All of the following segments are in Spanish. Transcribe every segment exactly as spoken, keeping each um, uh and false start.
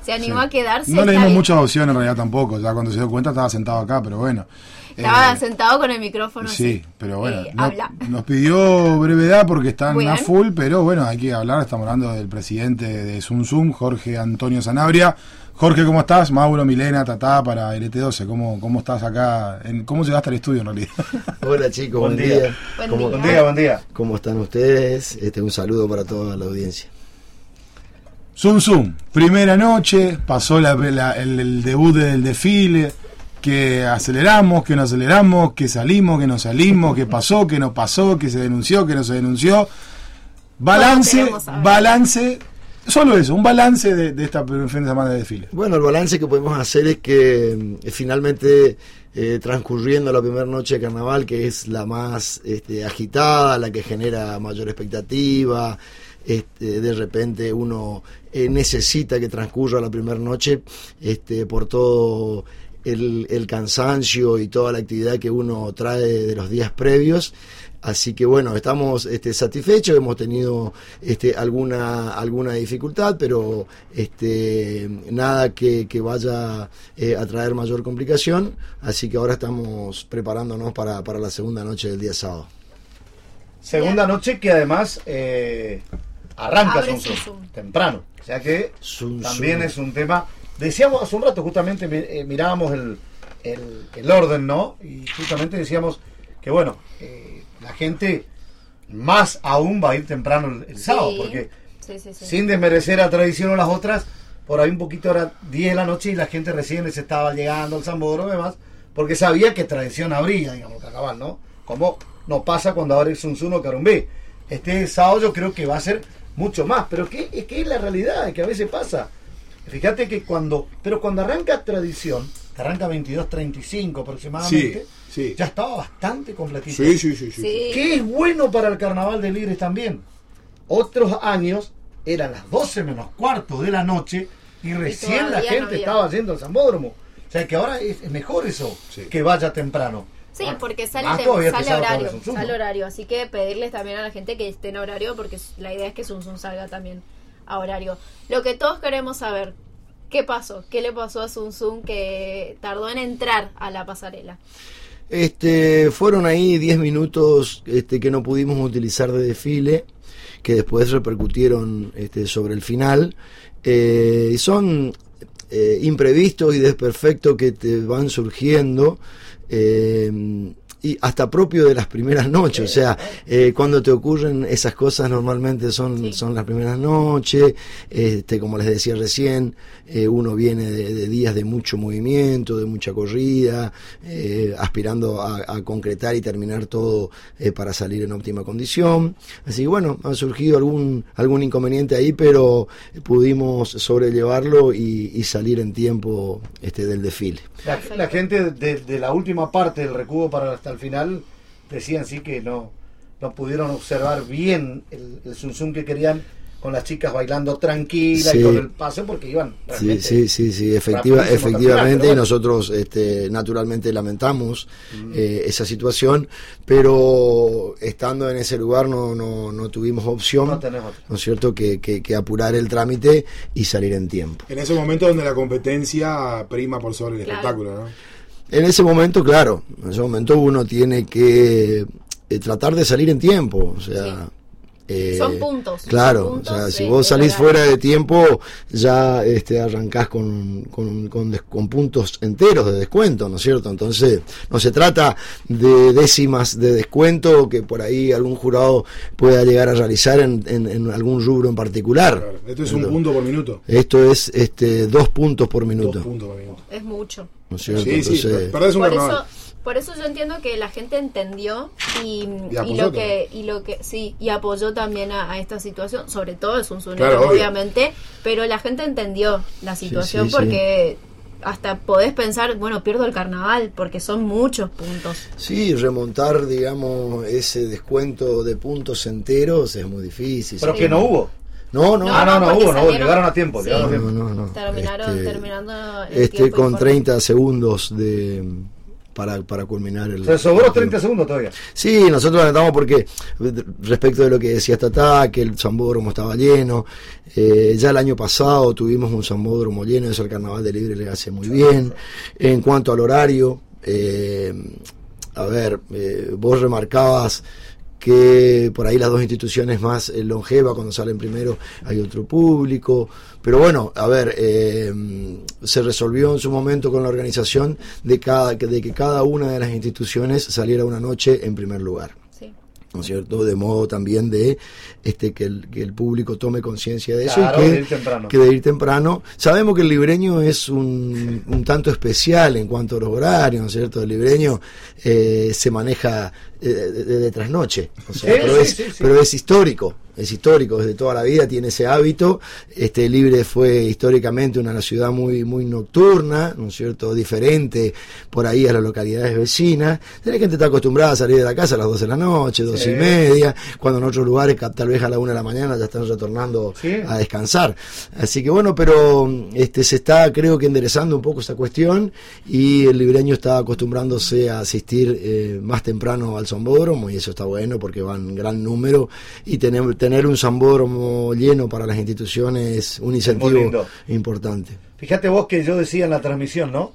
se animó sí. a quedarse. No le dimos muchas opciones en realidad tampoco, ya cuando se dio cuenta estaba sentado acá, pero bueno. Estaba eh, sentado con el micrófono. Sí, así. pero bueno, Eh, no, habla. nos pidió brevedad porque están Bien. a full, pero bueno, hay que hablar, estamos hablando del presidente de Zum Zum, Jorge Antonio Sanabria. Jorge, ¿cómo estás? Mauro, Milena, Tatá, para L T doce, ¿cómo, cómo estás acá? En, ¿Cómo llegaste al estudio en realidad? Hola chicos, Buen buen día. día. Buen ¿Cómo, día. Buen día, buen día. ¿Cómo están ustedes? Este, un saludo para toda la audiencia. Zum Zum, primera noche, pasó la, la, el, el debut del desfile, que aceleramos, que no aceleramos, que salimos, que no salimos, que pasó, que no pasó, que se denunció, que no se denunció. Balance, Bueno, queremos saber. balance, solo eso, un balance de, de esta fin de semana de desfile. Bueno, el balance que podemos hacer es que eh, finalmente eh, transcurriendo la primera noche de carnaval, que es la más este, agitada, la que genera mayor expectativa, este, de repente uno eh, necesita que transcurra la primera noche este, por todo el, el cansancio y toda la actividad que uno trae de los días previos. Así que bueno, estamos este, satisfechos, hemos tenido este, alguna alguna dificultad, pero este, nada que, que vaya eh, a traer mayor complicación, así que ahora estamos preparándonos para, para la segunda noche del día sábado. Segunda noche que además eh, arranca Abre Zum Zum, Zum Zum. temprano. O sea que Zum también Zum. es un tema. Decíamos hace un rato, justamente mi- eh, mirábamos el, el, el orden, ¿no? Y justamente decíamos que, bueno, eh, la gente más aún va a ir temprano el, el Sí. sábado, porque Sí, sí, sí. sin desmerecer a Tradición o las otras, por ahí un poquito era diez de la noche y la gente recién se estaba llegando al Sambódromo y demás, porque sabía que Tradición abría, digamos, Carnaval, ¿no? Como no pasa cuando abre el Zum Zum o Carumbé. Este sábado yo creo que va a ser mucho más, pero que es que es la realidad, que a veces pasa. Fíjate que cuando, pero cuando arranca Tradición, que arranca veintidós treinta y cinco aproximadamente, Sí, sí. ya estaba bastante completito. Sí, sí, sí, sí. Sí. Que es bueno para el Carnaval de Ligres también. Otros años eran las doce menos cuarto de la noche y recién la todavía no gente había. estaba yendo al Sambódromo. O sea que ahora es, es mejor eso, Sí. que vaya temprano. Sí, Bueno, porque sale, más de- todavía que sale sábado horario, para Zum Zum, sale ¿no? horario, así que pedirles también a la gente que esté en horario, porque la idea es que Zum Zum salga también a horario. Lo que todos queremos saber, ¿qué pasó? ¿Qué le pasó a Zum Zum que tardó en entrar a la pasarela? Este, fueron ahí diez minutos este, que no pudimos utilizar de desfile, que después repercutieron este, sobre el final. Eh, y son eh, imprevistos y desperfectos que te van surgiendo. Eh, y hasta propio de las primeras noches, o sea, eh, cuando te ocurren esas cosas normalmente son, Sí. son las primeras noches, este, como les decía recién, eh, uno viene de, de días de mucho movimiento, de mucha corrida, eh, aspirando a, a concretar y terminar todo eh, para salir en óptima condición, así que bueno, ha surgido algún, algún inconveniente ahí, pero pudimos sobrellevarlo y, y salir en tiempo este, del desfile. La, la gente de, de la última parte del recubo para hasta el final decían sí que no, no pudieron observar bien el, el Zum Zum que querían con las chicas bailando tranquila Sí. y con el paso porque iban Sí, realmente sí, sí, sí, efectiva, rapidísimo efectivamente, campeonato, y pero nosotros este, naturalmente lamentamos eh, esa situación, pero estando en ese lugar no, no, no tuvimos opción, No tenés otra. ¿no es cierto?, que, que, que apurar el trámite y salir en tiempo. En ese momento donde la competencia prima por sobre el Claro. espectáculo, ¿no? En ese momento, claro, en ese momento uno tiene que eh, tratar de salir en tiempo, o sea... eh, Son puntos. Claro, son puntos o sea, si de- vos de salís horario. fuera de tiempo, ya este, arrancás con, con, con, des- con puntos enteros de descuento, ¿no es cierto? Entonces, no se trata de décimas de descuento que por ahí algún jurado pueda llegar a realizar en, en, en algún rubro en particular. Claro. Esto es un punto por minuto. Esto es este, dos puntos por minuto, Dos puntos por minuto. Es mucho. ¿no es cierto? Sí, sí, Entonces, perdés un Por carnaval. eso, por eso yo entiendo que la gente entendió y, Y y apoyó lo que y lo que sí y apoyó también a, a esta situación, sobre todo el Zunzunero, Claro, obvio. obviamente, pero la gente entendió la situación sí, porque hasta podés pensar, bueno, pierdo el carnaval porque son muchos puntos. sí, remontar, digamos, ese descuento de puntos enteros es muy difícil. pero sí. que no hubo. No, no, ah, no, no, porque hubo, no hubo, salieron- llegaron a tiempo, sí. llegaron a no, tiempo. no, no. Terminaron Este, terminando el este tiempo con informe. treinta segundos de, para, para culminar el... Se sobró treinta segundos todavía. Sí, nosotros anotamos porque respecto de lo que decía Tatá, que el Sambódromo estaba lleno, eh, ya el año pasado tuvimos un Sambódromo lleno, eso el Carnaval de Libre le hace muy bien. En cuanto al horario, eh, a ver, eh, vos remarcabas que por ahí las dos instituciones más eh, longevas, cuando salen primero hay otro público, pero bueno, a ver, eh, se resolvió en su momento con la organización de, cada, de que cada una de las instituciones saliera una noche en primer lugar. Sí. ¿No es cierto? De modo también de este que el, que el público tome conciencia de eso, Claro, y que de ir temprano. que de ir temprano. Sabemos que el libreño es un, un tanto especial en cuanto a los horarios, ¿no es cierto? El libreño eh, se maneja eh, de, de, de trasnoche, o sea, Sí, pero, sí, es, sí, sí. pero es histórico. Es histórico, desde toda la vida tiene ese hábito. Este Libre fue históricamente una ciudad muy muy nocturna, ¿no es cierto? Diferente por ahí a las localidades vecinas. La gente está acostumbrada a salir de la casa a las doce de la noche, doce Sí. y media, cuando en otros lugares tal vez a la una de la mañana ya están retornando Sí. a descansar. Así que bueno, pero este se está creo que enderezando un poco esa cuestión, y el libreño está acostumbrándose a asistir eh, más temprano al Sambódromo, y eso está bueno porque van en gran número, y tenemos tener un Sambódromo lleno para las instituciones es un incentivo lindo. importante. Fíjate vos que yo decía en la transmisión, ¿no?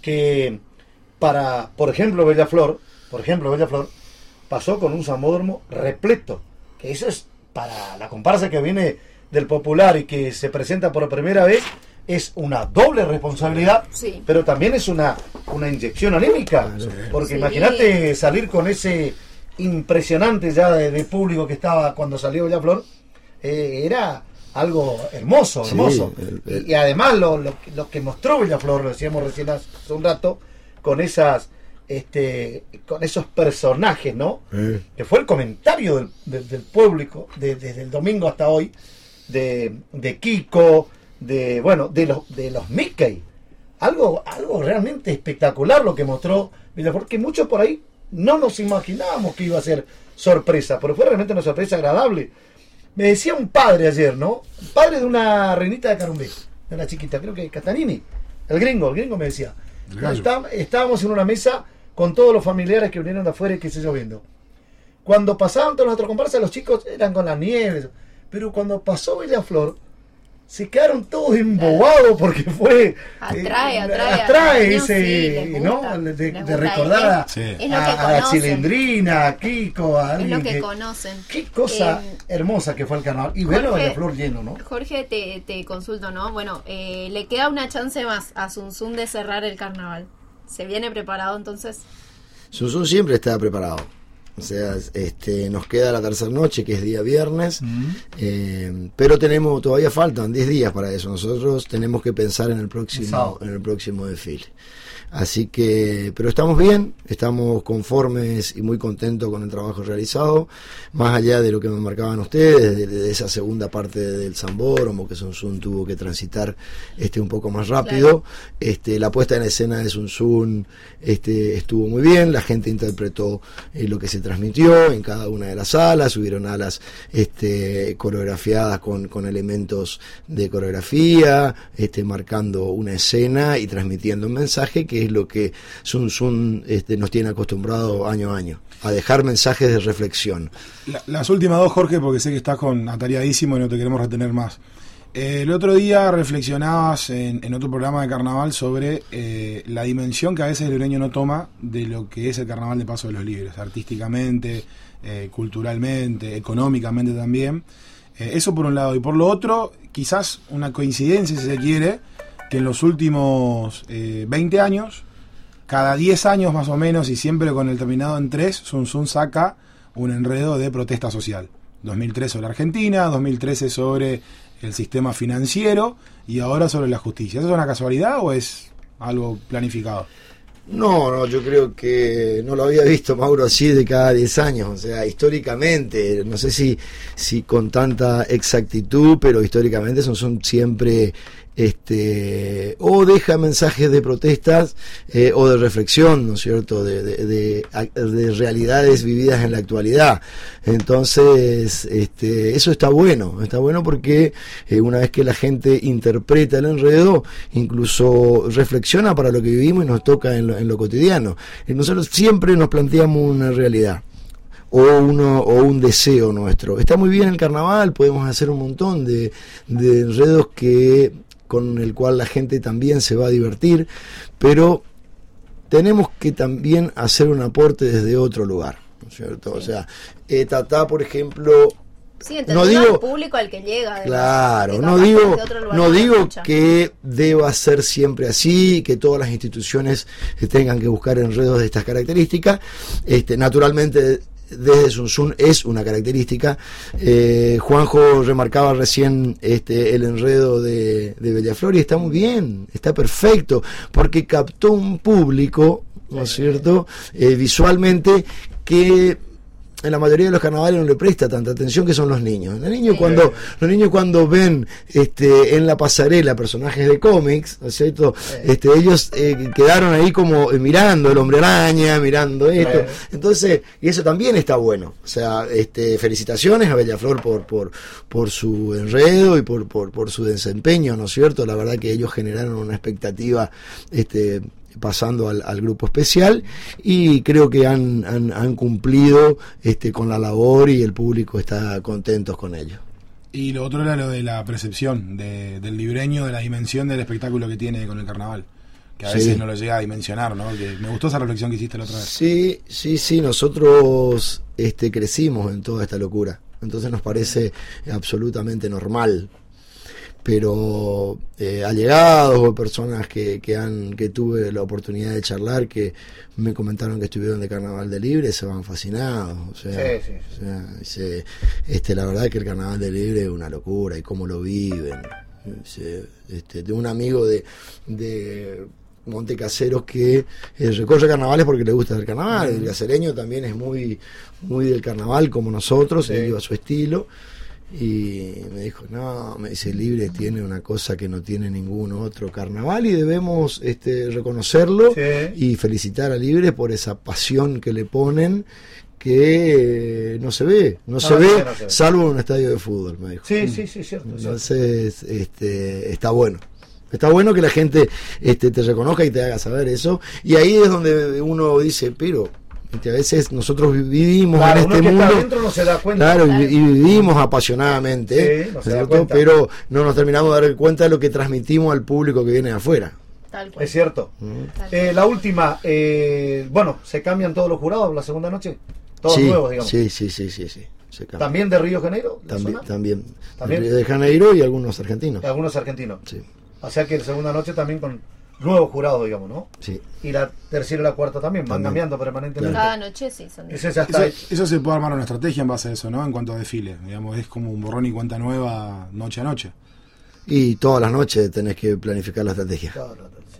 Que para, por ejemplo, Bellaflor, por ejemplo, Bellaflor, pasó con un Sambódromo repleto. Que eso es para la comparsa que viene del popular y que se presenta por primera vez, es una doble responsabilidad, Sí. pero también es una, una inyección anímica. Porque Sí. imagínate salir con ese impresionante ya de, de público que estaba cuando salió Bellaflor, eh, era algo hermoso, Sí, hermoso. el- el- Y, y además lo, lo, que- lo que mostró Bellaflor, lo decíamos recién hace un rato, con esas este con esos personajes, ¿no? Eh. Que fue el comentario del, del, del público de- desde el domingo hasta hoy, de, de Kiko, de bueno, de los de los Mickey. Algo, algo realmente espectacular lo que mostró Bellaflor, que muchos por ahí no nos imaginábamos que iba a ser sorpresa, pero fue realmente una sorpresa agradable. Me decía un padre ayer, ¿no? Un padre de una reinita de Carumbé, de una chiquita, creo que Catanini, el gringo, el gringo me decía. El gallo. Está- estábamos en una mesa con todos los familiares que vinieron de afuera y que se lloviendo. Cuando pasaban todos nuestros comparsas, los chicos eran con la nieve, pero cuando pasó Bellaflor, se quedaron todos embobados porque fue... Atrae, eh, atrae a atrae los niños, ese, sí, les ¿no? gusta, De, de les gusta, recordar a, Sí. Es lo a- que a la conocen. Chilindrina, a Kiko, a Es alguien lo que que- conocen. Qué cosa Eh, hermosa que fue el carnaval. Y verlo Jorge- Bellaflor lleno, ¿no? Jorge, te, te consulto, ¿no? Bueno, eh, le queda una chance más a Sun Sun de cerrar el carnaval. ¿Se viene preparado entonces? Sun Sun siempre está preparado. O sea, este, nos queda la tercera noche, que es día viernes, eh, pero tenemos todavía faltan diez días para eso. Nosotros tenemos que pensar en el próximo, Sábado. en el próximo desfile. Así que, pero estamos bien, estamos conformes y muy contentos con el trabajo realizado, más allá de lo que me marcaban ustedes, de, de esa segunda parte del Sambódromo, que Sun Sun tuvo que transitar este un poco más rápido. Claro. Este, la puesta en escena de Sun Sun este, estuvo muy bien, la gente interpretó eh, lo que se transmitió en cada una de las salas, hubieron alas este, coreografiadas con, con elementos de coreografía, este, marcando una escena y transmitiendo un mensaje, que es lo que Sun Sun este, nos tiene acostumbrado año a año, a dejar mensajes de reflexión. La- las últimas dos, Jorge, porque sé que estás con atareadísimo y no te queremos retener más. Eh, el otro día reflexionabas en, en otro programa de carnaval sobre eh, la dimensión que a veces el libreño no toma de lo que es el carnaval de Paso de los Libres, artísticamente, eh, culturalmente, económicamente también. Eh, eso por un lado. Y por lo otro, quizás una coincidencia, si se quiere, que en los últimos eh, veinte años, cada diez años más o menos, y siempre con el terminado en tres, Sun Sun saca un enredo de protesta social. dos mil tres sobre Argentina, dos mil trece sobre el sistema financiero y ahora sobre la justicia. ¿Eso es una casualidad o es algo planificado? No, no, yo creo que no lo había visto, Mauro, así de cada diez años. O sea, históricamente, no sé si, si con tanta exactitud, pero históricamente son, son siempre este, o deja mensajes de protestas eh, o de reflexión, ¿no es cierto?, de, de, de, de realidades vividas en la actualidad. Entonces, este, eso está bueno, está bueno porque eh, una vez que la gente interpreta el enredo, incluso reflexiona para lo que vivimos y nos toca en lo, en lo cotidiano. Y nosotros siempre nos planteamos una realidad o uno o un deseo nuestro. Está muy bien el carnaval, podemos hacer un montón de, de enredos que con el cual la gente también se va a divertir, pero tenemos que también hacer un aporte desde otro lugar, ¿no es cierto? Sí. O sea, eh, Tatá, por ejemplo, sí, no digo al público al que llega, claro, que no digo no digo que deba ser siempre así, que todas las instituciones tengan que buscar enredos de estas características. Este, naturalmente desde Zun Zun es una característica. eh, Juanjo remarcaba recién este el enredo de, de Bellaflor y está muy bien, está perfecto, porque captó un público, ¿no es cierto?, eh, visualmente, que en la mayoría de los carnavales no le presta tanta atención, que son los niños. Los niños, sí, cuando los niños cuando ven este en la pasarela personajes de cómics, ¿no es cierto?, sí, este ellos eh, quedaron ahí como eh, mirando el Hombre Araña, mirando esto. Sí. Entonces, y eso también está bueno. O sea, este felicitaciones a Bellaflor por por por su enredo y por por por su desempeño, ¿no es cierto? La verdad que ellos generaron una expectativa este pasando al, al grupo especial, y creo que han, han, han cumplido este con la labor y el público está contento con ello. Y lo otro era lo de la percepción de, del libreño, de la dimensión del espectáculo que tiene con el carnaval, que a sí. veces no lo llega a dimensionar, ¿no? Que me gustó esa reflexión que hiciste la otra vez. Sí, sí, sí, nosotros este crecimos en toda esta locura, entonces nos parece absolutamente normal. Pero eh, allegados o personas que, que han que tuve la oportunidad de charlar, que me comentaron que estuvieron de Carnaval de Libre, se van fascinados. O sea, sí, sí, sí. O sea, se, este, la verdad es que el Carnaval de Libre es una locura, y cómo lo viven. Se, este, de un amigo de, de Montecaseros que eh, recorre carnavales porque le gusta el carnaval. Mm. El casereño también es muy, muy del carnaval como nosotros, sí. Él lleva su estilo. Y me dijo, no, me dice, Libre tiene una cosa que no tiene ningún otro carnaval, y debemos este, reconocerlo, sí, y felicitar a Libre por esa pasión que le ponen, que eh, no se ve, no, no, se, no, ve, no se ve, salvo en un estadio de fútbol, me dijo. Sí, sí, sí, cierto. Entonces, cierto. Este, está bueno. Está bueno que la gente este, te reconozca y te haga saber eso, y ahí es donde uno dice, pero a veces nosotros vivimos claro, en este mundo, no se da cuenta. Claro, claro. Y, y vivimos apasionadamente, sí, no se da cuenta. Pero no nos terminamos de dar cuenta de lo que transmitimos al público que viene de afuera. Tal cual. Es cierto. Uh-huh. Eh, la última, eh, bueno, ¿se cambian todos los jurados la segunda noche? Todos sí, nuevos, digamos. Sí, sí, sí, sí, sí. Se ¿También de Río de Janeiro? También, también. ¿También? De Río de Janeiro y algunos argentinos. Algunos argentinos. Sí. O sea que la segunda noche también con nuevos jurados, digamos, ¿no? Sí. Y la tercera y la cuarta también, también. Van cambiando permanentemente. Cada noche sí. Son eso, ya está eso, eso se puede armar una estrategia en base a eso, ¿no? En cuanto a desfile, digamos, es como un borrón y cuenta nueva noche a noche. Y todas las noches tenés que planificar la estrategia. Todas las noches.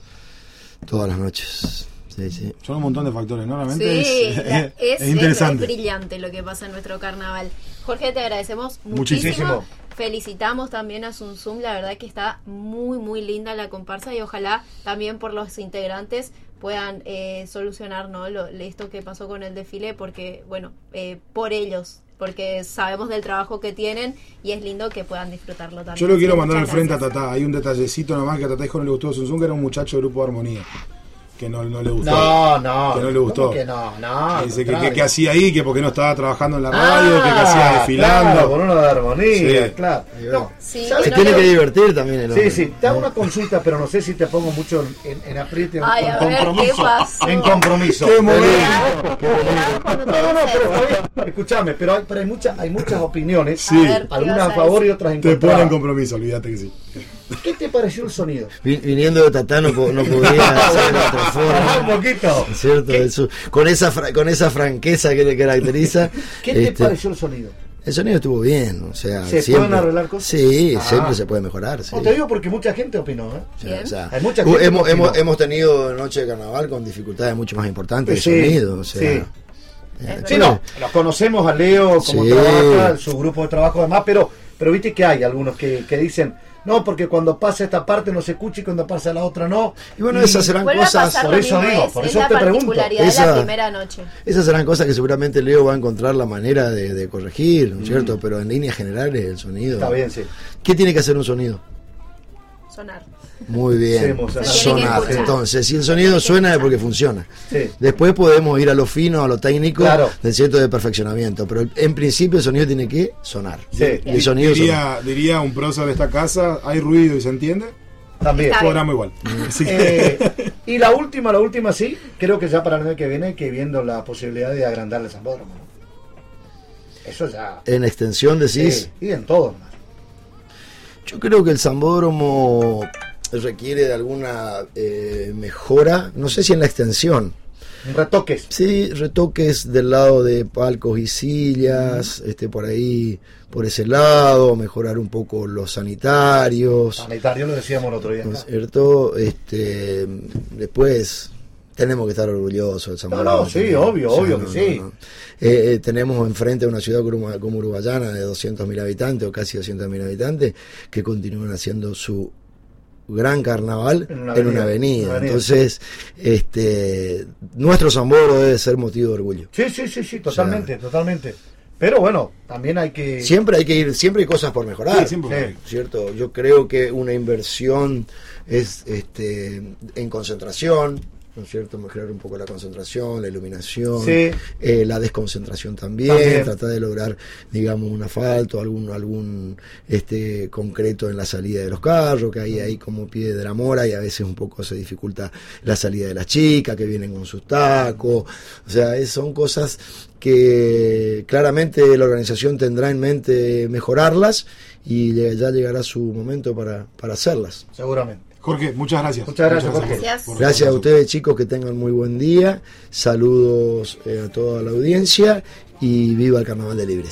Sí. Todas las noches. Sí, sí. Son un montón de factores, ¿no? Realmente sí, es, la, es, es, es interesante. Es, es brillante lo que pasa en nuestro carnaval. Jorge, te agradecemos muchísimo. muchísimo. Felicitamos también a Zun Zun, la verdad que está muy muy linda la comparsa, y ojalá también por los integrantes puedan eh, solucionar, ¿no? Lo, esto que pasó con el desfile, porque bueno, eh, por ellos, porque sabemos del trabajo que tienen y es lindo que puedan disfrutarlo también. Yo lo quiero mandar al frente a Tatá. Hay un detallecito nomás que a Tatá no le gustó. Zun Zun, que era un muchacho del grupo de Armonía, que no, no le gustó. No, no. Que no le gustó. Que no, no. Dice que, que, que hacía ahí, que porque no estaba trabajando en la radio, ah, que, que hacía desfilando. Claro, por uno de Armonía, sí. Claro. No, sí, se no tiene le... que divertir también. El sí, sí. Te hago una consulta, pero no sé si te pongo mucho en, en apriete, en, Ay, en a compromiso. Ver, ¿qué pasó? En compromiso. Qué momento. No, no, pero escúchame, pero hay, pero hay muchas, hay muchas opiniones. Sí. A ver, algunas a favor y otras en contra. Te ponen en compromiso, olvídate que sí. ¿Qué te pareció el sonido? Viniendo de Tatá no, no podía hacer de otra forma. Un poquito. ¿Cierto? Eso, con esa fra, con esa franqueza que le caracteriza. ¿Qué te este, pareció el sonido? El sonido estuvo bien, o sea, ¿se siempre, pueden arreglar cosas? Sí, ah. siempre se puede mejorar. Sí. No te digo porque mucha gente opinó, ¿eh? Sí, o sea, hay mucha gente hemos, opinó. hemos, hemos tenido noche de carnaval con dificultades mucho más importantes de sí, sonido, o sea. Sí. Eh, sí, no, los conocemos a Leo, cómo sí. trabaja, su grupo de trabajo además, pero, pero viste que hay algunos que, que dicen, no, porque cuando pasa esta parte no se escucha y cuando pasa la otra no. Y bueno, Y esas serán Vuelve a cosas, pasar por lo eso mismo, digo, es, por es eso la te pregunto. particularidad de Esa- la primera noche. esas serán cosas que seguramente Leo va a encontrar la manera de, de corregir, ¿no es cierto? Pero en líneas generales el sonido. Está bien, sí. ¿Qué tiene que hacer un sonido? Sonar. Muy bien, Sí, emocionar. Se tiene que sonar. escuchar. Entonces, si el sonido suena es porque funciona. Sí. Después podemos ir a lo fino, a lo técnico, Claro. del cierto de perfeccionamiento. Pero en principio el sonido tiene que sonar. Sí. El sonido suena. diría, diría un prócer de esta casa, hay ruido y se entiende. También. Está bien. Programa igual. Así que- Eh, y la última, la última sí, creo que ya para el año que viene, que viendo la posibilidad de agrandar el Sambódromo, ¿no? Eso ya. En extensión decís. Sí, y en todo, ¿no? Yo creo que el Sambódromo requiere de alguna eh, mejora, no sé si en la extensión. Retoques. Sí, retoques del lado de palcos y sillas, este por ahí, por ese lado, mejorar un poco los sanitarios, Sanitario lo decíamos el otro día. ¿no es cierto? Este, después tenemos que estar orgullosos del Sambódromo. No, no, sí, obvio, obvio que sí. Eh, eh, tenemos enfrente una ciudad como, como Uruguayana de doscientos mil habitantes o casi doscientos mil habitantes que continúan haciendo su gran carnaval En una en una avenida, avenida. una avenida. Entonces, este, nuestro Sambódromo debe ser motivo de orgullo. Sí, sí, sí, sí, totalmente, totalmente. Pero bueno, también hay que. Siempre hay que ir, siempre hay cosas por mejorar. Sí, siempre. Sí. ¿Cierto? Yo creo que una inversión es este en concentración, ¿no es cierto? Mejorar un poco la concentración, la iluminación, Sí. eh, la desconcentración también, También. tratar de lograr, digamos, un asfalto, algún algún este concreto en la salida de los carros, que ahí hay como pie de la mora y a veces un poco se dificulta la salida de las chicas que vienen con sus tacos. O sea, es- son cosas que claramente la organización tendrá en mente mejorarlas y le- ya llegará su momento para, para hacerlas. Seguramente. Jorge, muchas gracias. Muchas gracias, Jorge. por- Gracias. por- Gracias a por- ustedes, chicos, que tengan muy buen día. Saludos eh, a toda la audiencia y viva el Carnaval de Libres.